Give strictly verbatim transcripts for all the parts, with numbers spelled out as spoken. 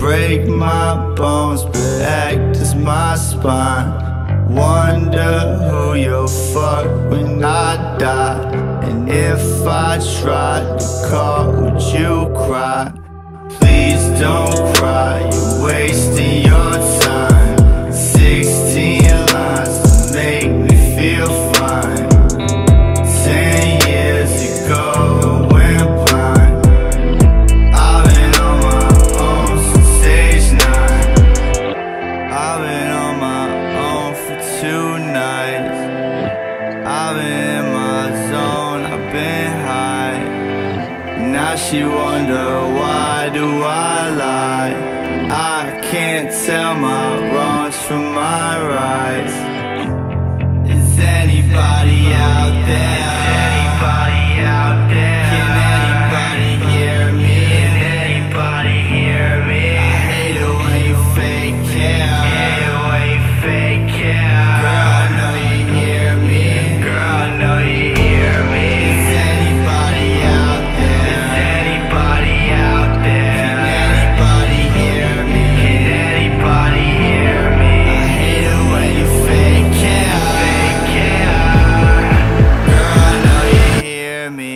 break my bones, but act as my spine. Wonder who you'll fuck when I die. And if I tried to call, would you cry? Please don't cry, you're wasting your time. Sixteen lines to make me feel fine. Ten years ago I went blind. I've been on my own since age nine. I've been on my own for two nights. I've been in my zone, I've been high. Now she wonder, why do I lie? I can't tell my wrongs from my rights. Is anybody out there? Anybody out there? Can anybody hear me? Can anybody hear me? I hate it when you fake care. I hate it when you fake care. Girl, I know you hear me. Girl, I know you hear me. Is anybody out there? Is anybody out there? Can anybody hear me? Can anybody hear me? I hate it when you fake care. Fake care. Girl, I know you hear me.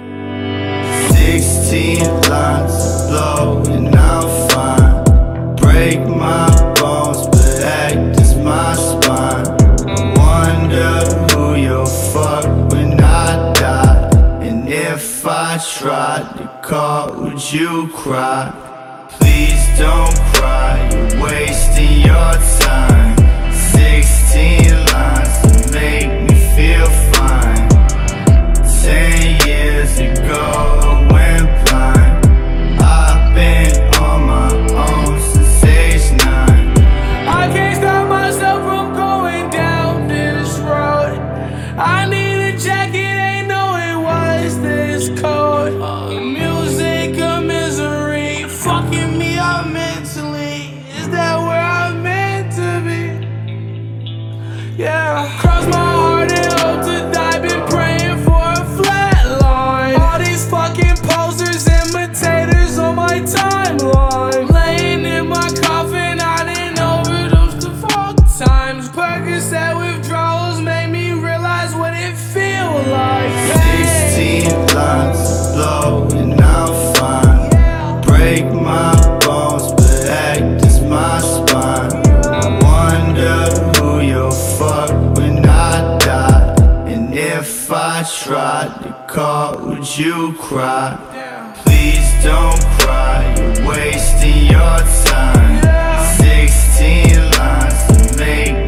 Sixteen lines to blow and I'm fine. Break my bones, but act as my spine. Wonder who you'll fuck when I die. And if I tried to call, would you cry? Please don't cry, you're wasting your time. Sixteen lines to make me feel fine. Ten years ago I went blind. I've been on my own since age nine. I can't stop myself from going down this road. I need a jacket, ain't know it was this cold. Music of misery, fucking me up mentally. Is that where I'm meant to be? Yeah. Cross my heart and hope to die, been praying for a flat line. All these fucking posters, imitators on my timeline. Laying in my coffin, I didn't overdose the fuck times. Percocet withdrawals made me realize what it feel like. Sixteen lines to blow and I'm fine. Break my bones, but act as my spine. Wonder who you'll fuck when I die. And if I tried to call, would you cry? Please don't cry, you're wasting your time. Sixteen lines to make